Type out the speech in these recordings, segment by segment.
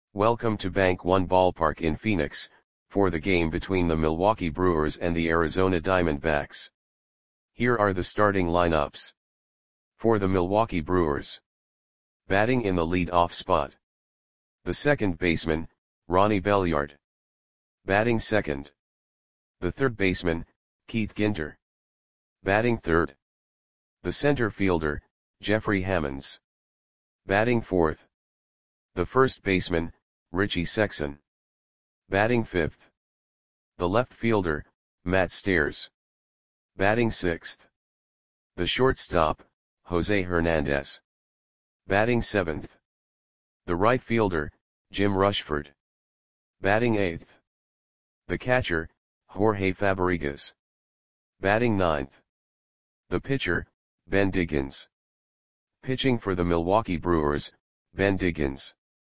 Welcome to Bank One Ballpark in Phoenix, for the game between the Milwaukee Brewers and the Arizona Diamondbacks. Here are the starting lineups. For the Milwaukee Brewers. Batting in the lead-off spot. The second baseman, Ronnie Belliard. Batting second. The third baseman, Keith Ginter. Batting third. The center fielder, Jeffrey Hammonds. Batting fourth. The first baseman, Richie Sexson. Batting fifth. The left fielder, Matt Stairs. Batting sixth. The shortstop, Jose Hernandez. Batting seventh. The right fielder, Jim Rushford. Batting eighth. The catcher, Jorge Fabregas. Batting ninth. The pitcher, Ben Diggins. Pitching for the Milwaukee Brewers, Ben Diggins.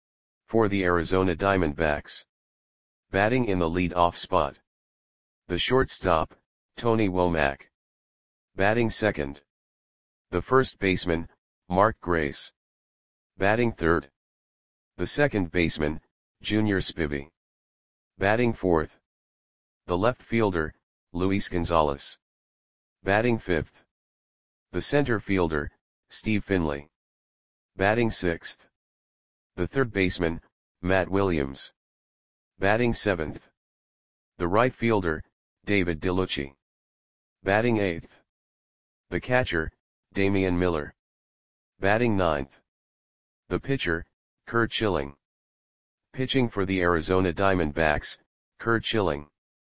For the Arizona Diamondbacks. Batting in the lead-off spot. The shortstop, Tony Womack. Batting second. The first baseman, Mark Grace. Batting third. The second baseman, Junior Spivey. Batting fourth. The left fielder, Luis Gonzalez. Batting fifth. The center fielder, Steve Finley. Batting sixth. The third baseman, Matt Williams. Batting seventh. The right fielder, David DeLucci. Batting eighth. The catcher, Damian Miller. Batting ninth. The pitcher, Curt Schilling. Pitching for the Arizona Diamondbacks, Curt Schilling.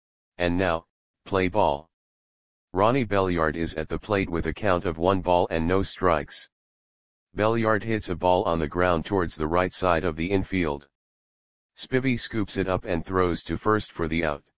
And now, play ball. Ronnie Belliard is at the plate with a count of 1 ball and no strikes. Belliard hits a ball on the ground towards the right side of the infield. Spivey scoops it up and throws to first for the out.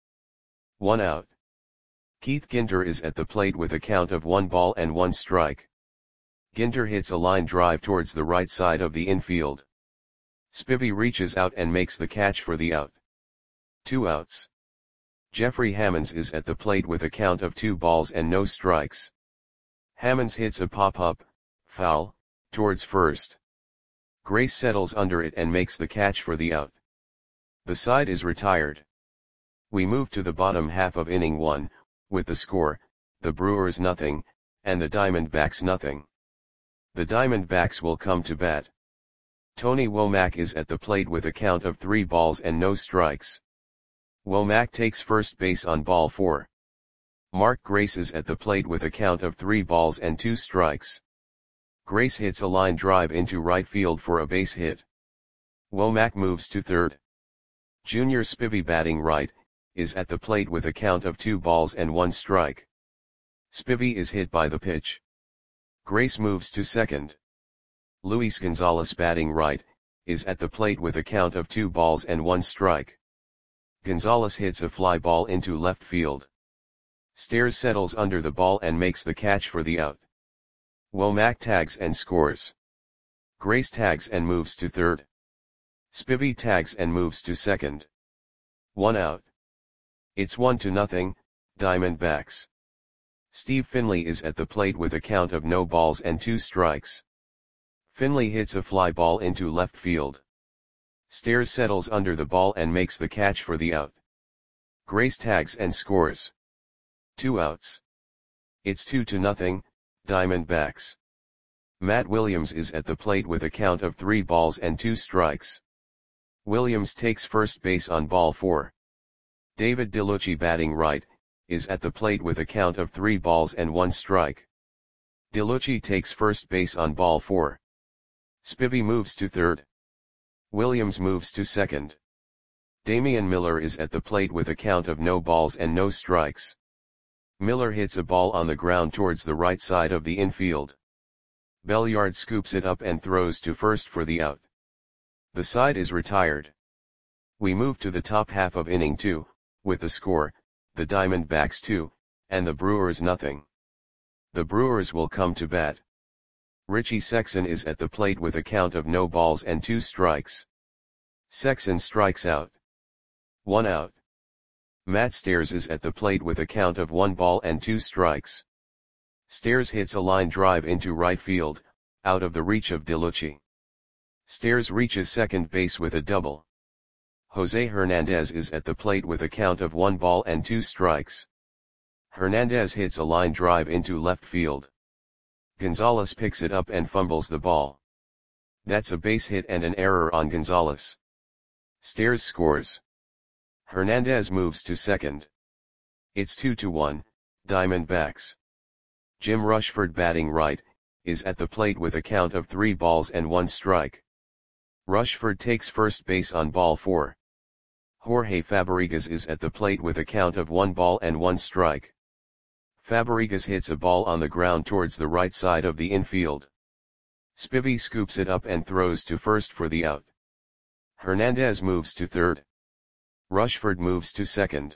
1 out. Keith Ginter is at the plate with a count of 1 ball and 1 strike. Ginter hits a line drive towards the right side of the infield. Spivey reaches out and makes the catch for the out. 2 outs. Jeffrey Hammonds is at the plate with a count of 2 balls and no strikes. Hammonds hits a pop-up, foul, towards first. Grace settles under it and makes the catch for the out. The side is retired. We move to the bottom half of inning 1, with the score, the Brewers nothing, and the Diamondbacks nothing. The Diamondbacks will come to bat. Tony Womack is at the plate with a count of 3 balls and no strikes. Womack takes first base on ball 4. Mark Grace is at the plate with a count of 3 balls and 2 strikes. Grace hits a line drive into right field for a base hit. Womack moves to third. Junior Spivey, batting right, is at the plate with a count of 2 balls and 1 strike. Spivey is hit by the pitch. Grace moves to second. Luis Gonzalez, batting right, is at the plate with a count of 2 balls and 1 strike. Gonzalez hits a fly ball into left field. Stairs settles under the ball and makes the catch for the out. Womack tags and scores. Grace tags and moves to third. Spivey tags and moves to second. 1 out. It's 1-0, Diamondbacks. Steve Finley is at the plate with a count of no balls and 2 strikes. Finley hits a fly ball into left field. Stairs settles under the ball and makes the catch for the out. Grace tags and scores. 2 outs. It's 2-0, Diamondbacks. Matt Williams is at the plate with a count of 3 balls and 2 strikes. Williams takes first base on ball 4. David DeLucci, batting right, is at the plate with a count of 3 balls and 1 strike. DeLucci takes first base on ball 4. Spivey moves to third. Williams moves to second. Damian Miller is at the plate with a count of no balls and no strikes. Miller hits a ball on the ground towards the right side of the infield. Belliard scoops it up and throws to first for the out. The side is retired. We move to the top half of inning 2, with the score, the Diamondbacks 2, and the Brewers nothing. The Brewers will come to bat. Richie Sexson is at the plate with a count of no balls and 2 strikes. Sexson strikes out. 1 out. Matt Stairs is at the plate with a count of 1 ball and 2 strikes. Stairs hits a line drive into right field, out of the reach of DeLucci. Stairs reaches second base with a double. Jose Hernandez is at the plate with a count of 1 ball and 2 strikes. Hernandez hits a line drive into left field. Gonzalez picks it up and fumbles the ball. That's a base hit and an error on Gonzalez. Steers scores. Hernandez moves to second. It's 2-1, Diamondbacks. Jim Rushford, batting right, is at the plate with a count of 3 balls and 1 strike. Rushford takes first base on ball 4. Jorge Fabregas is at the plate with a count of 1 ball and 1 strike. Fabregas hits a ball on the ground towards the right side of the infield. Spivey scoops it up and throws to first for the out. Hernandez moves to third. Rushford moves to second.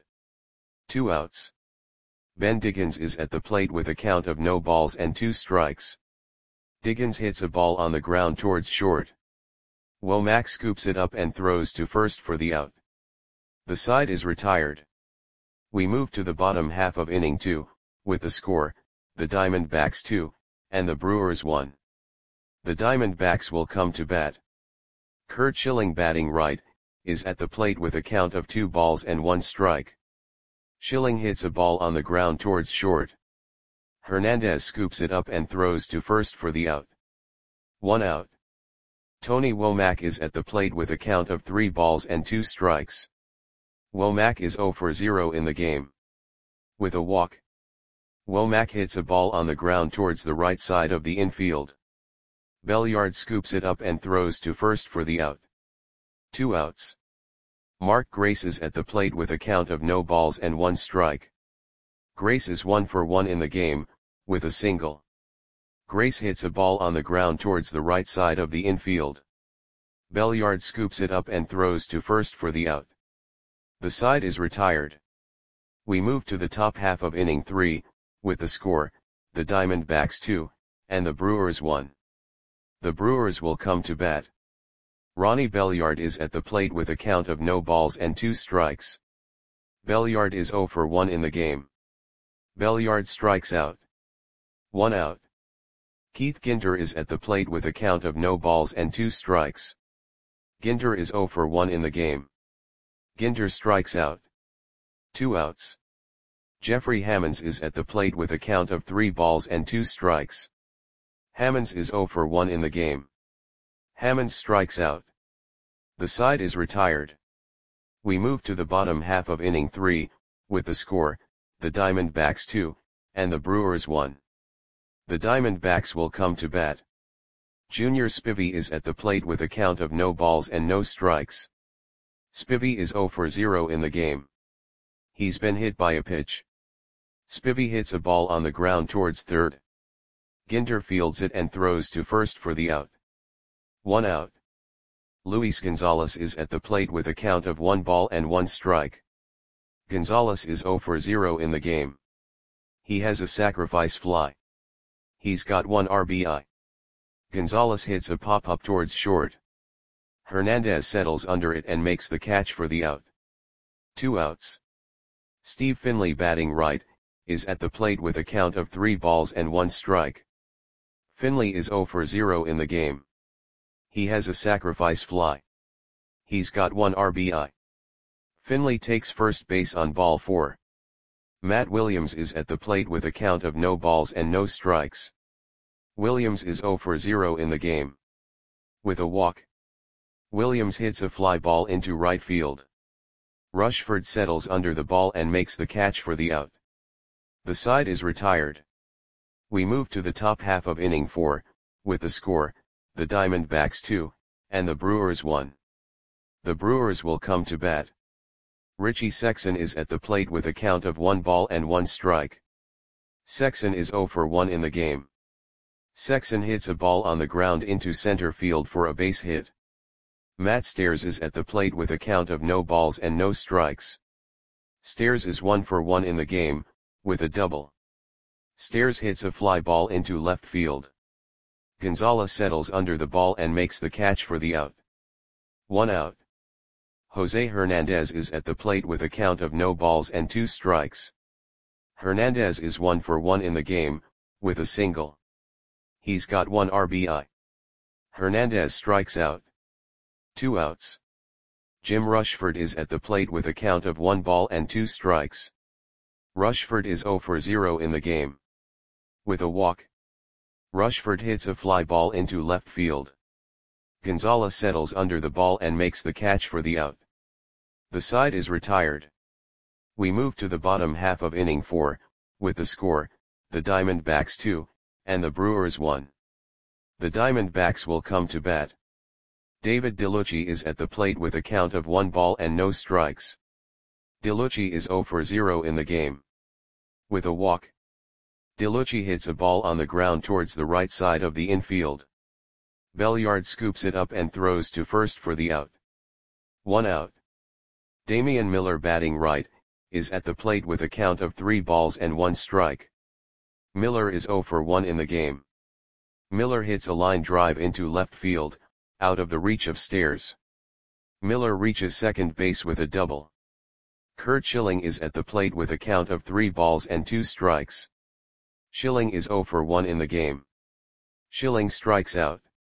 2 outs. Ben Diggins is at the plate with a count of no balls and 2 strikes. Diggins hits a ball on the ground towards short. Womack scoops it up and throws to first for the out. The side is retired. We move to the bottom half of inning 2, with the score, the Diamondbacks 2, and the Brewers 1. The Diamondbacks will come to bat. Curt Schilling, batting right, is at the plate with a count of 2 balls and 1 strike. Schilling hits a ball on the ground towards short. Hernandez scoops it up and throws to first for the out. 1 out. Tony Womack is at the plate with a count of 3 balls and 2 strikes. Womack is 0 for 0 in the game. With a walk. Womack hits a ball on the ground towards the right side of the infield. Belliard scoops it up and throws to first for the out. 2 outs. Mark Grace is at the plate with a count of no balls and 1 strike. Grace is 1 for 1 in the game, with a single. Grace hits a ball on the ground towards the right side of the infield. Belliard scoops it up and throws to first for the out. The side is retired. We move to the top half of inning 3, with the score, the Diamondbacks 2, and the Brewers 1. The Brewers will come to bat. Ronnie Belliard is at the plate with a count of no balls and 2 strikes. Belliard is 0 for 1 in the game. Belliard strikes out. 1 out. Keith Ginter is at the plate with a count of no balls and 2 strikes. Ginter is 0 for 1 in the game. Ginter strikes out. 2 outs. Jeffrey Hammonds is at the plate with a count of 3 balls and 2 strikes. Hammonds is 0 for 1 in the game. Hammonds strikes out. The side is retired. We move to the bottom half of inning 3, with the score, the Diamondbacks 2, and the Brewers 1. The Diamondbacks will come to bat. Junior Spivey is at the plate with a count of no balls and no strikes. Spivey is 0 for 0 in the game. He's been hit by a pitch. Spivey hits a ball on the ground towards third. Ginter fields it and throws to first for the out. 1 out. Luis Gonzalez is at the plate with a count of 1 ball and 1 strike. Gonzalez is 0 for 0 in the game. He has a sacrifice fly. He's got 1 RBI. Gonzalez hits a pop-up towards short. Hernandez settles under it and makes the catch for the out. 2 outs. Steve Finley, batting right, is at the plate with a count of 3 balls and 1 strike. Finley is 0 for 0 in the game. He has a sacrifice fly. He's got 1 RBI. Finley takes first base on ball 4. Matt Williams is at the plate with a count of no balls and no strikes. Williams is 0 for 0 in the game. With a walk. Williams hits a fly ball into right field. Rushford settles under the ball and makes the catch for the out. The side is retired. We move to the top half of inning 4, with the score, the Diamondbacks 2, and the Brewers 1. The Brewers will come to bat. Richie Sexson is at the plate with a count of 1 ball and 1 strike. Sexson is 0 for 1 in the game. Sexson hits a ball on the ground into center field for a base hit. Matt Stairs is at the plate with a count of no balls and no strikes. Stairs is 1 for 1 in the game, with a double. Stairs hits a fly ball into left field. Gonzalez settles under the ball and makes the catch for the out. 1 out. Jose Hernandez is at the plate with a count of no balls and 2 strikes. Hernandez is 1 for 1 in the game, with a single. He's got 1 RBI. Hernandez strikes out. 2 outs. Jim Rushford is at the plate with a count of 1 ball and 2 strikes. Rushford is 0 for 0 in the game. With a walk, Rushford hits a fly ball into left field. Gonzalez settles under the ball and makes the catch for the out. The side is retired. We move to the bottom half of inning 4, with the score, the Diamondbacks 2, and the Brewers 1. The Diamondbacks will come to bat. David DeLucci is at the plate with a count of 1 ball and no strikes. DeLucci is 0 for 0 in the game. With a walk, DeLucci hits a ball on the ground towards the right side of the infield. Belliard scoops it up and throws to first for the out. 1 out. Damian Miller, batting right, is at the plate with a count of 3 balls and 1 strike. Miller is 0 for 1 in the game. Miller hits a line drive into left field, out of the reach of Stairs. Miller reaches second base with a double. Curt Schilling is at the plate with a count of 3 balls and 2 strikes. Schilling is 0 for 1 in the game. Schilling strikes out.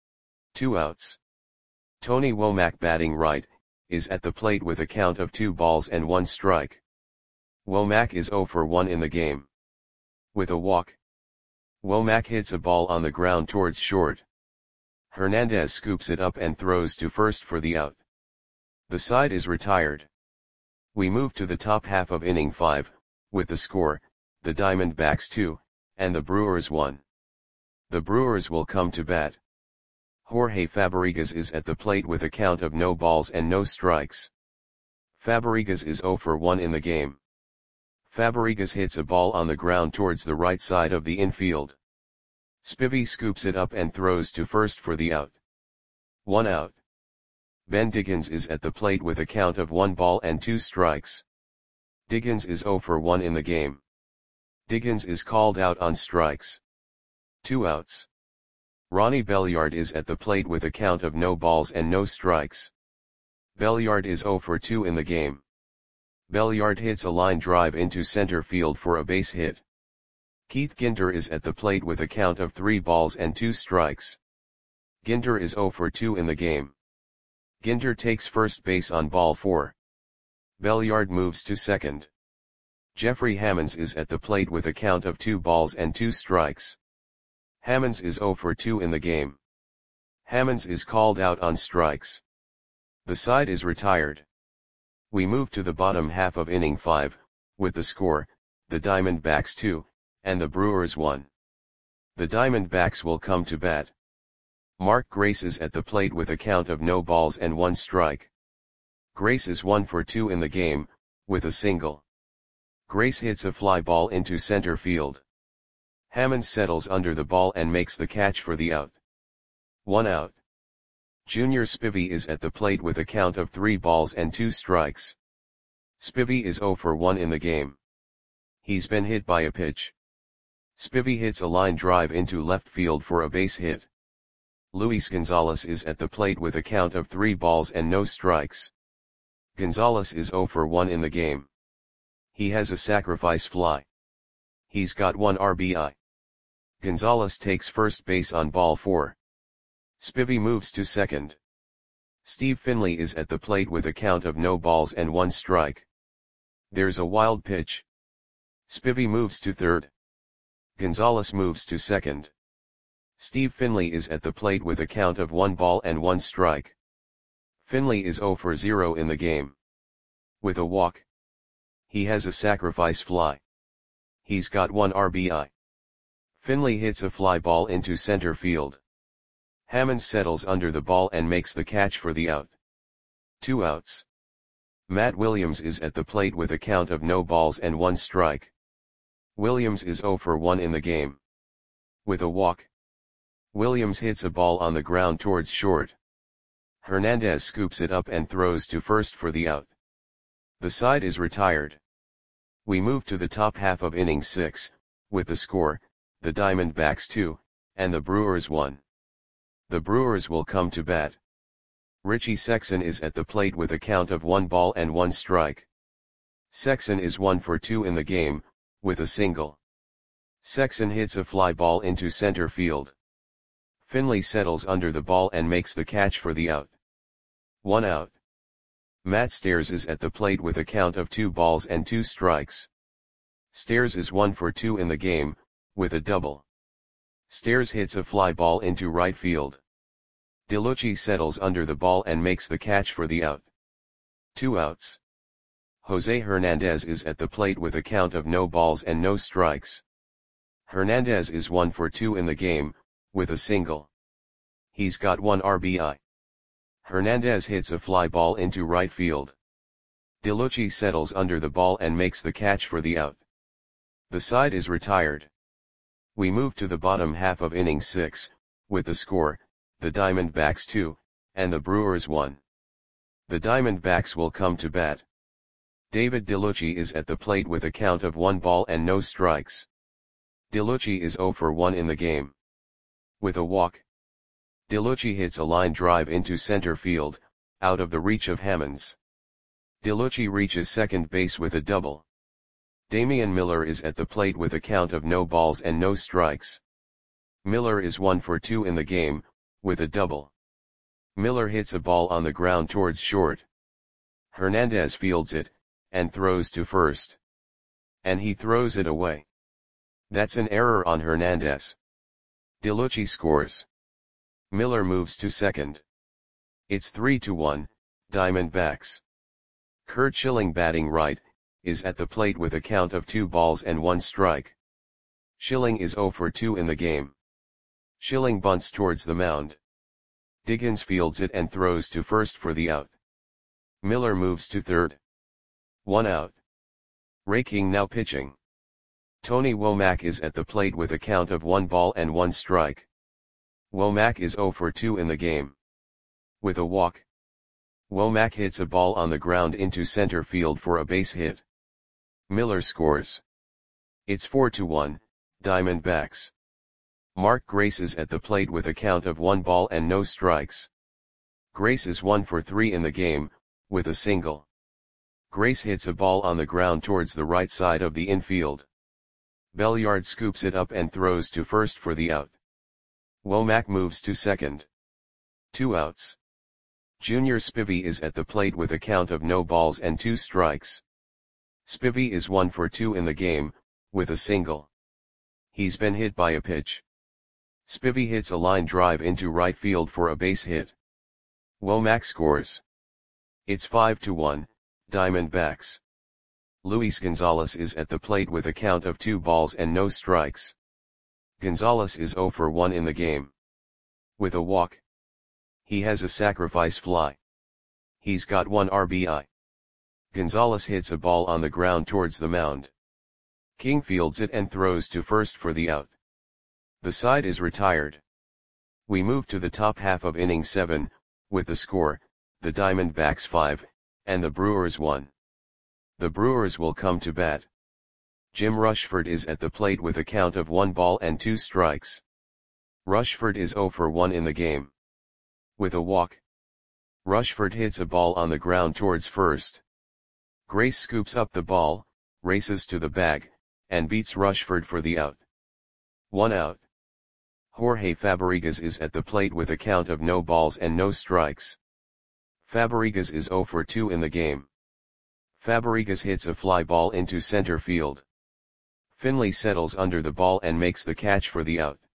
2 outs. Tony Womack, batting right, is at the plate with a count of 2 balls and 1 strike. Womack is 0 for 1 in the game. With a walk, Womack hits a ball on the ground towards short. Hernandez scoops it up and throws to first for the out. The side is retired. We move to the top half of inning 5, with the score, the Diamondbacks 2, and the Brewers 1. The Brewers will come to bat. Jorge Fabregas is at the plate with a count of no balls and no strikes. Fabregas is 0 for 1 in the game. Fabregas hits a ball on the ground towards the right side of the infield. Spivey scoops it up and throws to first for the out. 1 out. Ben Diggins is at the plate with a count of 1 ball and 2 strikes. Diggins is 0 for 1 in the game. Diggins is called out on strikes. 2 outs. Ronnie Belliard is at the plate with a count of no balls and no strikes. Belliard is 0 for 2 in the game. Belliard hits a line drive into center field for a base hit. Keith Ginter is at the plate with a count of 3 balls and 2 strikes. Ginter is 0 for 2 in the game. Ginter takes first base on ball 4. Belliard moves to second. Jeffrey Hammonds is at the plate with a count of 2 balls and 2 strikes. Hammonds is 0 for 2 in the game. Hammonds is called out on strikes. The side is retired. We move to the bottom half of inning 5, with the score, the Diamondbacks 2, and the Brewers 1. The Diamondbacks will come to bat. Mark Grace is at the plate with a count of no balls and 1 strike. Grace is 1 for 2 in the game, with a single. Grace hits a fly ball into center field. Hammond settles under the ball and makes the catch for the out. 1 out. Junior Spivey is at the plate with a count of 3 balls and 2 strikes. Spivey is 0 for 1 in the game. He's been hit by a pitch. Spivey hits a line drive into left field for a base hit. Luis Gonzalez is at the plate with a count of 3 balls and no strikes. Gonzalez is 0 for 1 in the game. He has a sacrifice fly. He's got 1 RBI. Gonzalez takes first base on ball 4. Spivey moves to second. Steve Finley is at the plate with a count of no balls and 1 strike. There's a wild pitch. Spivey moves to third. Gonzalez moves to second. Steve Finley is at the plate with a count of 1 ball and 1 strike. Finley is 0 for 0 in the game. With a walk, he has a sacrifice fly. He's got 1 RBI. Finley hits a fly ball into center field. Hammond settles under the ball and makes the catch for the out. 2 outs. Matt Williams is at the plate with a count of no balls and 1 strike. Williams is 0 for 1 in the game. With a walk, Williams hits a ball on the ground towards short. Hernandez scoops it up and throws to first for the out. The side is retired. We move to the top half of inning 6, with the score, the Diamondbacks 2, and the Brewers 1. The Brewers will come to bat. Richie Sexson is at the plate with a count of 1 ball and 1 strike. Sexson is 1 for 2 in the game, with a single. Sexson hits a fly ball into center field. Finley settles under the ball and makes the catch for the out. 1 out. Matt Stairs is at the plate with a count of 2 balls and 2 strikes. Stairs is 1 for 2 in the game, with a double. Stairs hits a fly ball into right field. DeLucci settles under the ball and makes the catch for the out. 2 outs. Jose Hernandez is at the plate with a count of no balls and no strikes. Hernandez is 1 for 2 in the game, with a single. He's got 1 RBI. Hernandez hits a fly ball into right field. DeLucci settles under the ball and makes the catch for the out. The side is retired. We move to the bottom half of inning 6, with the score, the Diamondbacks 2, and the Brewers 1. The Diamondbacks will come to bat. David DeLucci is at the plate with a count of 1 ball and no strikes. DeLucci is 0 for 1 in the game. With a walk. DeLucci hits a line drive into center field, out of the reach of Hammonds. DeLucci reaches second base with a double. Damian Miller is at the plate with a count of no balls and no strikes. Miller is 1 for 2 in the game, with a double. Miller hits a ball on the ground towards short. Hernandez fields it, and throws to first. And he throws it away. That's an error on Hernandez. DeLucci scores. Miller moves to second. It's 3-1, Diamondbacks. Curt Schilling, batting right, is at the plate with a count of 2 balls and 1 strike. Schilling is 0 for 2 in the game. Schilling bunts towards the mound. Diggins fields it and throws to first for the out. Miller moves to third. 1 out. Ray King now pitching. Tony Womack is at the plate with a count of 1 ball and 1 strike. Womack is 0 for 2 in the game. With a walk. Womack hits a ball on the ground into center field for a base hit. Miller scores. It's 4-1, Diamondbacks. Mark Grace is at the plate with a count of 1 ball and no strikes. Grace is 1 for 3 in the game, with a single. Grace hits a ball on the ground towards the right side of the infield. Belliard scoops it up and throws to first for the out. Womack moves to second. 2 outs. Junior Spivey is at the plate with a count of no balls and 2 strikes. Spivey is 1 for 2 in the game, with a single. He's been hit by a pitch. Spivey hits a line drive into right field for a base hit. Womack scores. It's 5-1, Diamondbacks. Luis Gonzalez is at the plate with a count of 2 balls and no strikes. Gonzalez is 0 for 1 in the game. With a walk. He has a sacrifice fly. He's got 1 RBI. Gonzalez hits a ball on the ground towards the mound. King fields it and throws to first for the out. The side is retired. We move to the top half of inning 7, with the score, the Diamondbacks 5, and the Brewers 1. The Brewers will come to bat. Jim Rushford is at the plate with a count of 1 ball and 2 strikes. Rushford is 0 for 1 in the game. With a walk. Rushford hits a ball on the ground towards first. Grace scoops up the ball, races to the bag, and beats Rushford for the out. 1 out. Jorge Fabregas is at the plate with a count of no balls and no strikes. Fabregas is 0 for 2 in the game. Fabregas hits a fly ball into center field. Finley settles under the ball and makes the catch for the out.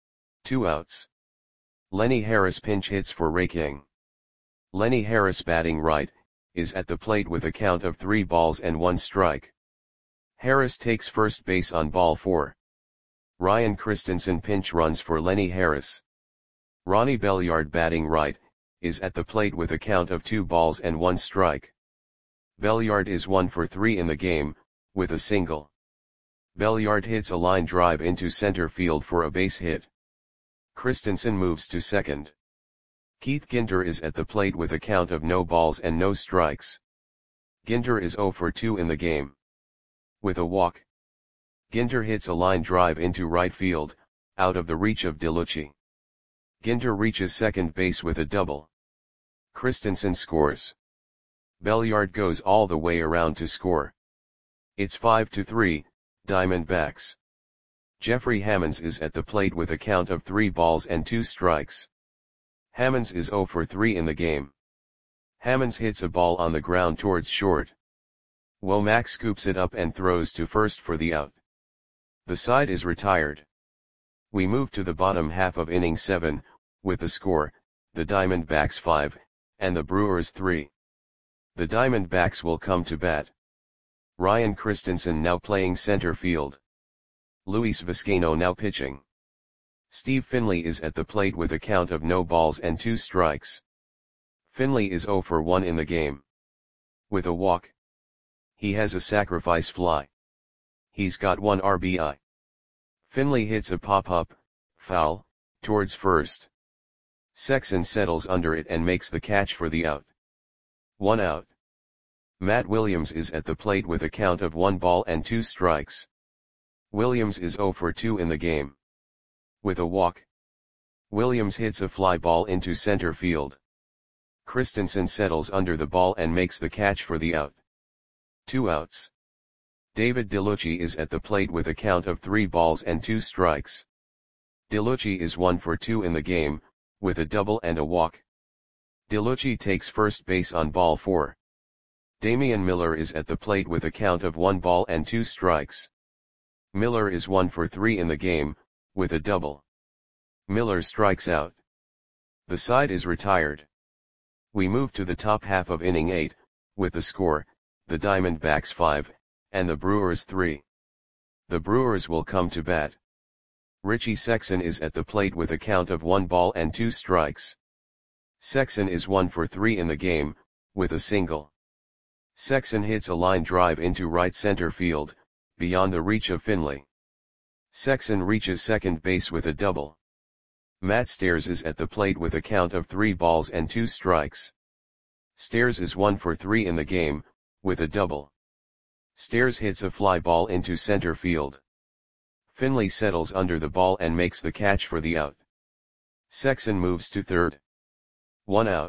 2 outs. Lenny Harris pinch hits for Ray King. Lenny Harris, batting right, is at the plate with a count of 3 balls and 1 strike. Harris takes first base on ball 4. Ryan Christensen pinch runs for Lenny Harris. Ronnie Belliard, batting right, is at the plate with a count of 2 balls and 1 strike. Belliard is 1 for 3 in the game, with a single. Belliard hits a line drive into center field for a base hit. Christensen moves to second. Keith Ginter is at the plate with a count of no balls and no strikes. Ginter is 0 for 2 in the game. With a walk. Ginter hits a line drive into right field, out of the reach of DeLucci. Ginter reaches second base with a double. Christensen scores. Belliard goes all the way around to score. It's 5-3, Diamondbacks. Jeffrey Hammonds is at the plate with a count of 3 balls and 2 strikes. Hammonds is 0 for 3 in the game. Hammonds hits a ball on the ground towards short. Womack scoops it up and throws to first for the out. The side is retired. We move to the bottom half of inning 7, with the score, the Diamondbacks 5, and the Brewers 3. The Diamondbacks will come to bat. Ryan Christensen now playing center field. Luis Vizcaino now pitching. Steve Finley is at the plate with a count of no balls and 2 strikes. Finley is 0 for 1 in the game. With a walk. He has a sacrifice fly. He's got 1 RBI. Finley hits a pop-up, foul, towards first. Sexson settles under it and makes the catch for the out. 1 out. Matt Williams is at the plate with a count of 1 ball and 2 strikes. Williams is 0 for 2 in the game. With a walk. Williams hits a fly ball into center field. Christensen settles under the ball and makes the catch for the out. 2 outs. David DeLucci is at the plate with a count of 3 balls and 2 strikes. DeLucci is 1 for 2 in the game, with a double and a walk. DeLucci takes first base on ball 4. Damian Miller is at the plate with a count of 1 ball and 2 strikes. Miller is 1 for 3 in the game, with a double. Miller strikes out. The side is retired. We move to the top half of inning 8, with the score, the Diamondbacks 5, and the Brewers 3. The Brewers will come to bat. Richie Sexson is at the plate with a count of 1 ball and 2 strikes. Sexson is 1 for 3 in the game, with a single. Sexson hits a line drive into right center field, beyond the reach of Finley. Sexson reaches second base with a double. Matt Stairs is at the plate with a count of 3 balls and 2 strikes. Stairs is 1 for 3 in the game, with a double. Stairs hits a fly ball into center field. Finley settles under the ball and makes the catch for the out. Sexson moves to third. 1 out.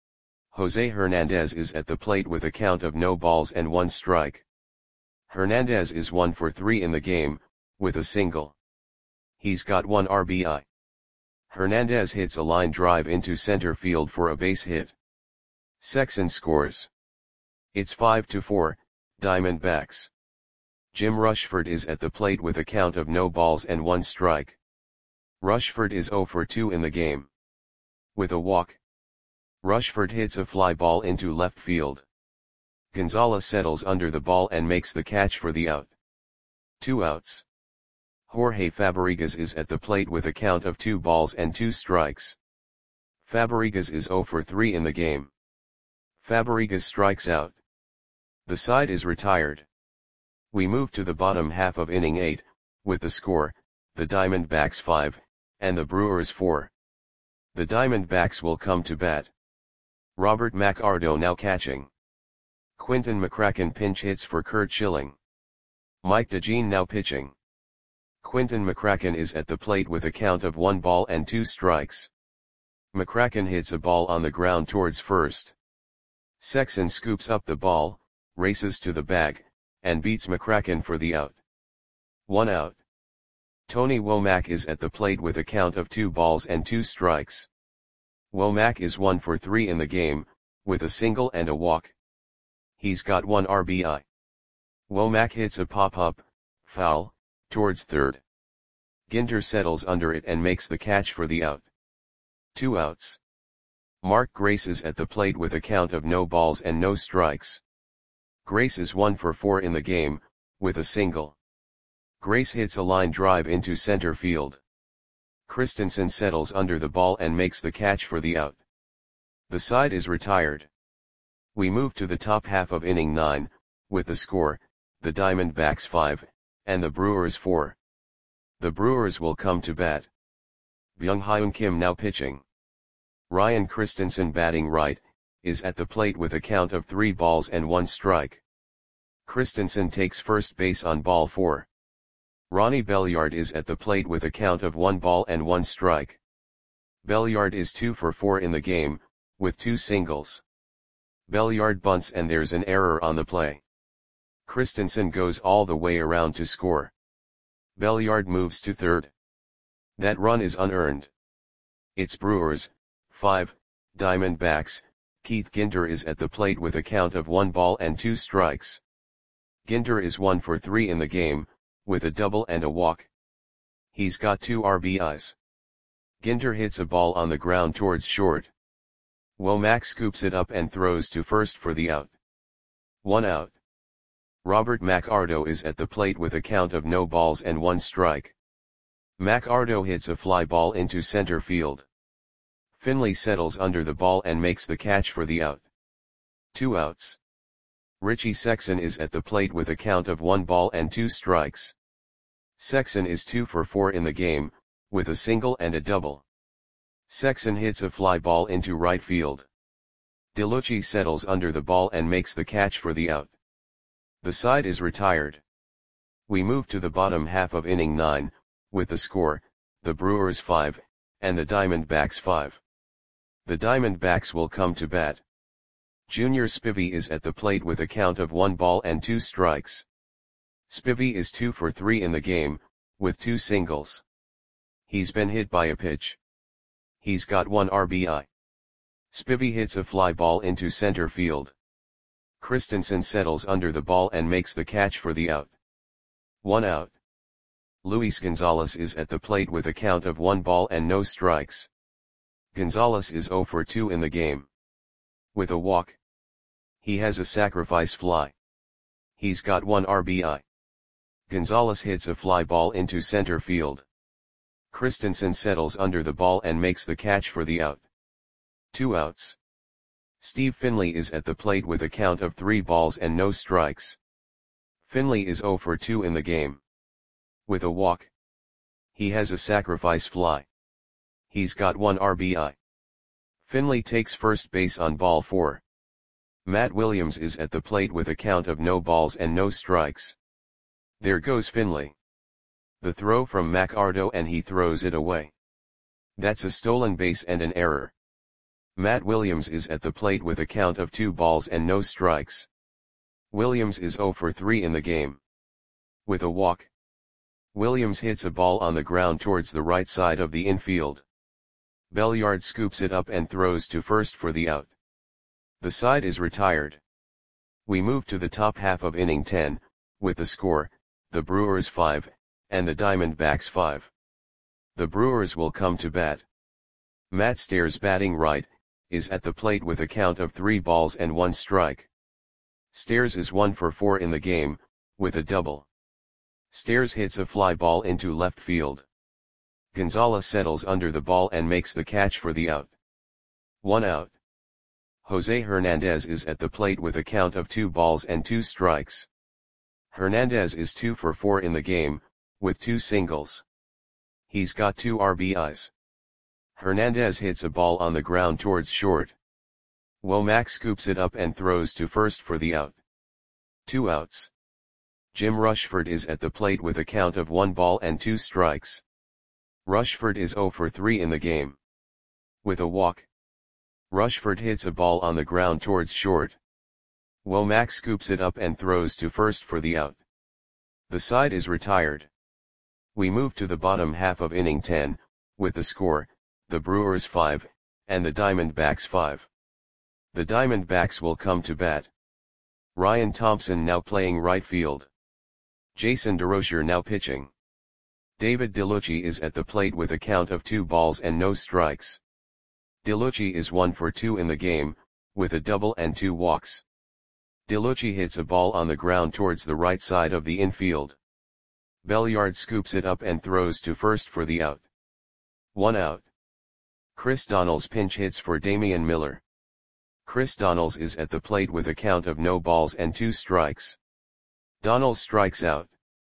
Jose Hernandez is at the plate with a count of no balls and 1 strike. Hernandez is 1 for 3 in the game, with a single. He's got 1 RBI. Hernandez hits a line drive into center field for a base hit. Sexson scores. It's 5-4, Diamondbacks. Jim Rushford is at the plate with a count of no balls and 1 strike. Rushford is 0 for 2 in the game. With a walk. Rushford hits a fly ball into left field. Gonzalez settles under the ball and makes the catch for the out. 2 outs. Jorge Fabregas is at the plate with a count of 2 balls and 2 strikes. Fabregas is 0 for 3 in the game. Fabregas strikes out. The side is retired. We move to the bottom half of inning 8, with the score, the Diamondbacks 5, and the Brewers 4. The Diamondbacks will come to bat. Robert McArdo now catching. Quinton McCracken pinch hits for Curt Schilling. Mike DeJean now pitching. Quinton McCracken is at the plate with a count of 1 ball and 2 strikes. McCracken hits a ball on the ground towards first. Sexson scoops up the ball, races to the bag, and beats McCracken for the out. 1 out. Tony Womack is at the plate with a count of 2 balls and 2 strikes. Womack is 1 for 3 in the game, with a single and a walk. He's got 1 RBI. Womack hits a pop-up, foul, towards third. Ginter settles under it and makes the catch for the out. 2 outs. Mark Grace is at the plate with a count of no balls and no strikes. Grace is 1 for 4 in the game, with a single. Grace hits a line drive into center field. Christensen settles under the ball and makes the catch for the out. The side is retired. We move to the top half of inning 9, with the score, the Diamondbacks 5, and the Brewers 4. The Brewers will come to bat. Byung-Hyun Kim now pitching. Ryan Christensen batting right, is at the plate with a count of 3 balls and 1 strike. Christensen takes first base on ball 4. Ronnie Belliard is at the plate with a count of 1 ball and 1 strike. Belliard is 2 for 4 in the game, with 2 singles. Belliard bunts and there's an error on the play. Christensen goes all the way around to score. Belliard moves to third. That run is unearned. It's Brewers, 5, Diamondbacks, Keith Ginter is at the plate with a count of 1 ball and 2 strikes. Ginter is 1 for 3 in the game, with a double and a walk. He's got 2 RBIs. Ginter hits a ball on the ground towards short. Womack scoops it up and throws to first for the out. 1 out. Robert McArdo is at the plate with a count of no balls and 1 strike. McArdo hits a fly ball into center field. Finley settles under the ball and makes the catch for the out. 2 outs. Richie Sexson is at the plate with a count of 1 ball and 2 strikes. Sexson is 2 for 4 in the game, with a single and a double. Sexson hits a fly ball into right field. DeLucci settles under the ball and makes the catch for the out. The side is retired. We move to the bottom half of inning 9, with the score, the Brewers 5, and the Diamondbacks 5. The Diamondbacks will come to bat. Junior Spivey is at the plate with a count of 1 ball and 2 strikes. Spivey is 2 for 3 in the game, with 2 singles. He's been hit by a pitch. He's got 1 RBI. Spivey hits a fly ball into center field. Christensen settles under the ball and makes the catch for the out. 1 out. Luis Gonzalez is at the plate with a count of 1 ball and no strikes. Gonzalez is 0 for 2 in the game. With a walk. He has a sacrifice fly. He's got 1 RBI. Gonzalez hits a fly ball into center field. Christensen settles under the ball and makes the catch for the out. 2 outs. Steve Finley is at the plate with a count of 3 balls and no strikes. Finley is 0 for 2 in the game. With a walk. He has a sacrifice fly. He's got 1 RBI. Finley takes first base on ball 4. Matt Williams is at the plate with a count of no balls and no strikes. There goes Finley. The throw from McArdo and he throws it away. That's a stolen base and an error. Matt Williams is at the plate with a count of 2 balls and no strikes. Williams is 0 for 3 in the game. With a walk. Williams hits a ball on the ground towards the right side of the infield. Belliard scoops it up and throws to first for the out. The side is retired. We move to the top half of inning 10, with the score, the Brewers 5, and the Diamondbacks 5. The Brewers will come to bat. Matt Stairs, batting right, is at the plate with a count of 3 balls and 1 strike. Stairs is 1 for 4 in the game, with a double. Stairs hits a fly ball into left field. Gonzalez settles under the ball and makes the catch for the out. 1 out. Jose Hernandez is at the plate with a count of 2 balls and 2 strikes. Hernandez is 2 for 4 in the game, with 2 singles. He's got 2 RBIs. Hernandez hits a ball on the ground towards short. Womack scoops it up and throws to first for the out. 2 outs. Jim Rushford is at the plate with a count of 1 ball and 2 strikes. Rushford is 0 for 3 in the game. With a walk. Rushford hits a ball on the ground towards short. Womack scoops it up and throws to first for the out. The side is retired. We move to the bottom half of inning 10, with the score, the Brewers 5, and the Diamondbacks 5. The Diamondbacks will come to bat. Ryan Thompson now playing right field. Jason DeRozier now pitching. David DeLucci is at the plate with a count of 2 balls and no strikes. DeLucci is 1 for 2 in the game, with a double and 2 walks. DeLucci hits a ball on the ground towards the right side of the infield. Belliard scoops it up and throws to first for the out. 1 out. Chris Donnells pinch hits for Damian Miller. Chris Donnells is at the plate with a count of no balls and 2 strikes. Donnells strikes out.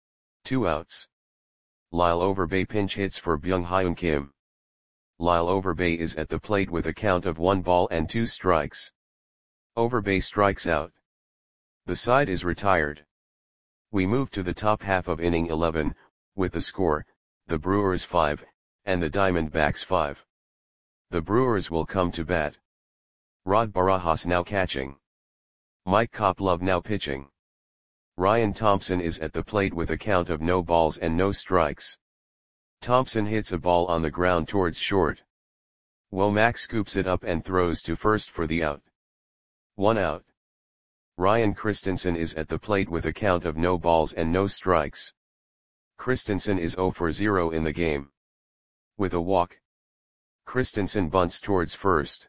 2 outs. Lyle Overbay pinch hits for Byung-Hyun Kim. Lyle Overbay is at the plate with a count of 1 ball and 2 strikes. Overbay strikes out. The side is retired. We move to the top half of inning 11, with the score, the Brewers 5, and the Diamondbacks 5. The Brewers will come to bat. Rod Barajas now catching. Mike Koplov now pitching. Ryan Thompson is at the plate with a count of no balls and no strikes. Thompson hits a ball on the ground towards short. Womack scoops it up and throws to first for the out. 1 out. Ryan Christensen is at the plate with a count of no balls and no strikes. Christensen is 0 for 0 in the game. With a walk, Christensen bunts towards first.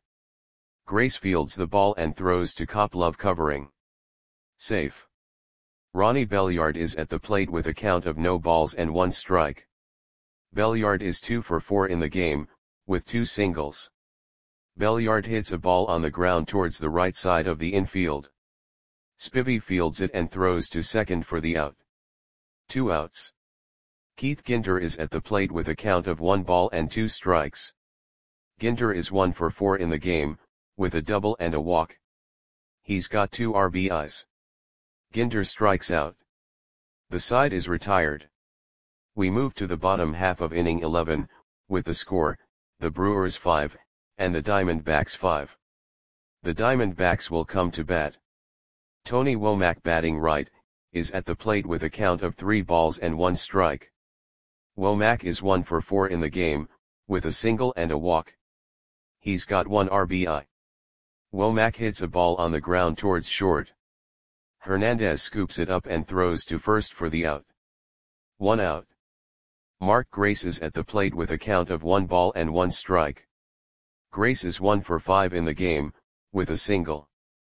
Grace fields the ball and throws to Koplov covering. Safe. Ronnie Belliard is at the plate with a count of no balls and 1 strike. Belliard is 2 for 4 in the game, with 2 singles. Belliard hits a ball on the ground towards the right side of the infield. Spivey fields it and throws to second for the out. 2 outs. Keith Ginter is at the plate with a count of 1 ball and 2 strikes. Ginter is 1 for 4 in the game, with a double and a walk. He's got 2 RBIs. Ginter strikes out. The side is retired. We move to the bottom half of inning 11, with the score, the Brewers 5, and the Diamondbacks 5. The Diamondbacks will come to bat. Tony Womack, batting right, is at the plate with a count of 3 balls and 1 strike. Womack is 1 for 4 in the game, with a single and a walk. He's got 1 RBI. Womack hits a ball on the ground towards short. Hernandez scoops it up and throws to first for the out. 1 out. Mark Grace is at the plate with a count of 1 ball and 1 strike. Grace is 1 for 5 in the game, with a single.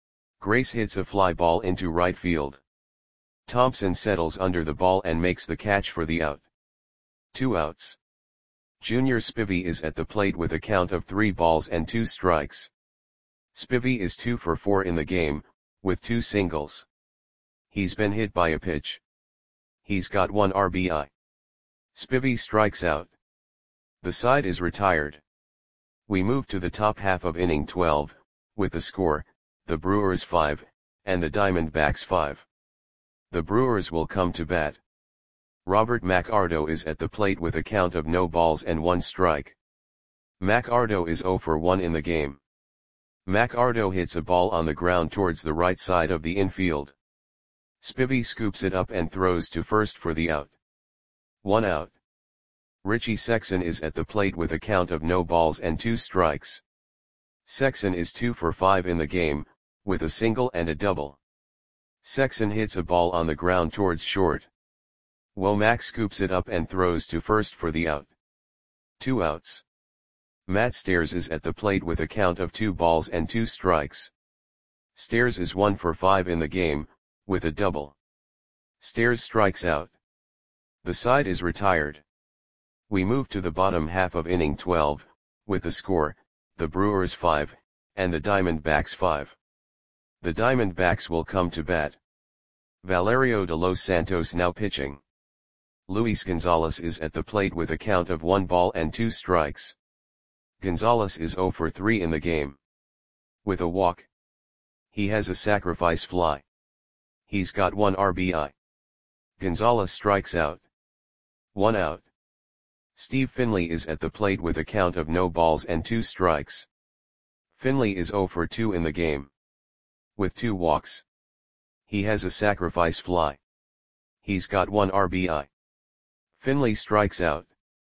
Grace hits a fly ball into right field. Thompson settles under the ball and makes the catch for the out. 2 outs. Junior Spivey is at the plate with a count of 3 balls and 2 strikes. Spivey is 2 for 4 in the game, with 2 singles. He's been hit by a pitch. He's got 1 RBI. Spivey strikes out. The side is retired. We move to the top half of inning 12, with the score, the Brewers 5, and the Diamondbacks 5. The Brewers will come to bat. Robert McArdo is at the plate with a count of no balls and 1 strike. McArdo is 0 for 1 in the game. McArdo hits a ball on the ground towards the right side of the infield. Spivey scoops it up and throws to first for the out. 1 out. Richie Sexson is at the plate with a count of no balls and 2 strikes. Sexson is 2 for 5 in the game, with a single and a double. Sexson hits a ball on the ground towards short. Womack scoops it up and throws to first for the out. 2 outs. Matt Stairs is at the plate with a count of 2 balls and 2 strikes. Stairs is 1 for 5 in the game, with a double. Stairs strikes out. The side is retired. We move to the bottom half of inning 12, with the score, the Brewers 5, and the Diamondbacks 5. The Diamondbacks will come to bat. Valerio de los Santos now pitching. Luis Gonzalez is at the plate with a count of 1 ball and 2 strikes. Gonzalez is 0 for 3 in the game. With a walk. He has a sacrifice fly. He's got 1 RBI. Gonzalez strikes out. 1 out. Steve Finley is at the plate with a count of no balls and 2 strikes. Finley is 0 for 2 in the game. With 2 walks. He has a sacrifice fly. He's got 1 RBI. Finley strikes out.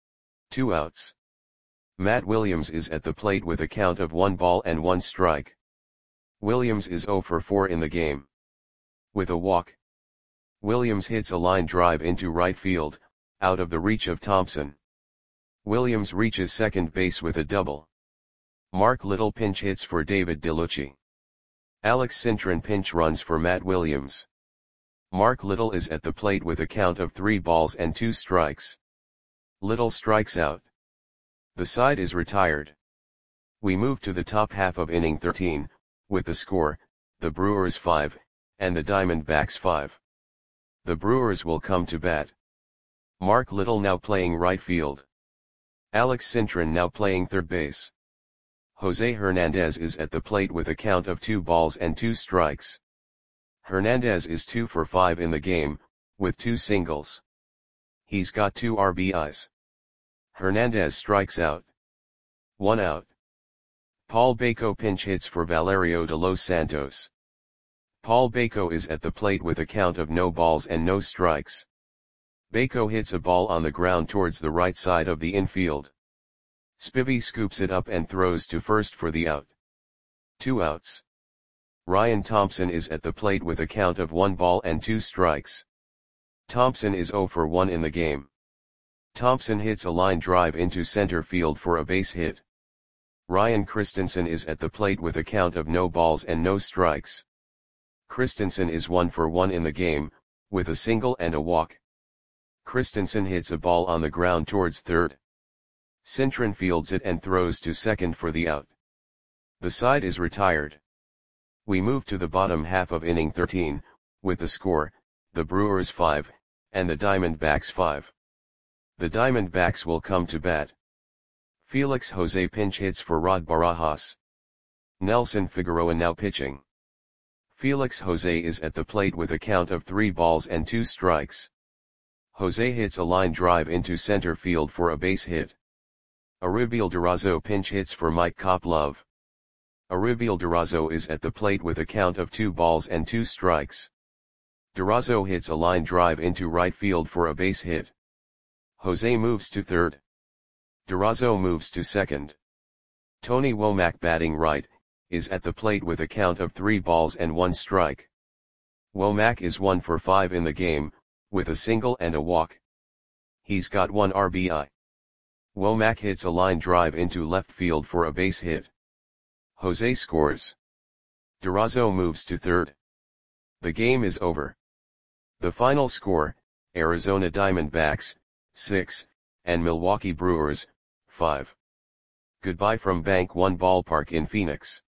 2 outs. Matt Williams is at the plate with a count of 1 ball and 1 strike. Williams is 0 for 4 in the game. With a walk. Williams hits a line drive into right field, out of the reach of Thompson. Williams reaches second base with a double. Mark Little pinch hits for David DeLucci. Alex Cintron pinch runs for Matt Williams. Mark Little is at the plate with a count of 3 balls and 2 strikes. Little strikes out. The side is retired. We move to the top half of inning 13, with the score, the Brewers 5, and the Diamondbacks 5. The Brewers will come to bat. Mark Little now playing right field. Alex Cintron now playing third base. Jose Hernandez is at the plate with a count of 2 balls and 2 strikes. Hernandez is 2 for 5 in the game, with 2 singles. He's got 2 RBIs. Hernandez strikes out. 1 out. Paul Baco pinch hits for Valerio de los Santos. Paul Baco is at the plate with a count of no balls and no strikes. Baco hits a ball on the ground towards the right side of the infield. Spivey scoops it up and throws to first for the out. 2 outs. Ryan Thompson is at the plate with a count of 1 ball and 2 strikes. Thompson is 0 for 1 in the game. Thompson hits a line drive into center field for a base hit. Ryan Christensen is at the plate with a count of no balls and no strikes. Christensen is 1 for 1 in the game, with a single and a walk. Christensen hits a ball on the ground towards third. Cintron fields it and throws to second for the out. The side is retired. We move to the bottom half of inning 13, with the score, the Brewers 5, and the Diamondbacks 5. The Diamondbacks will come to bat. Felix Jose pinch hits for Rod Barajas. Nelson Figueroa now pitching. Felix Jose is at the plate with a count of 3 balls and 2 strikes. Jose hits a line drive into center field for a base hit. Aribiel Durazo pinch hits for Mike Koplov. Aribiel Durazo is at the plate with a count of 2 balls and 2 strikes. Durazo hits a line drive into right field for a base hit. Jose moves to third. Durazo moves to second. Tony Womack batting right, is at the plate with a count of 3 balls and 1 strike. Womack is 1 for 5 in the game, with a single and a walk. He's got 1 RBI. Womack hits a line drive into left field for a base hit. Jose scores. Durazo moves to third. The game is over. The final score, Arizona Diamondbacks, 6, and Milwaukee Brewers, 5. Goodbye from Bank One Ballpark in Phoenix.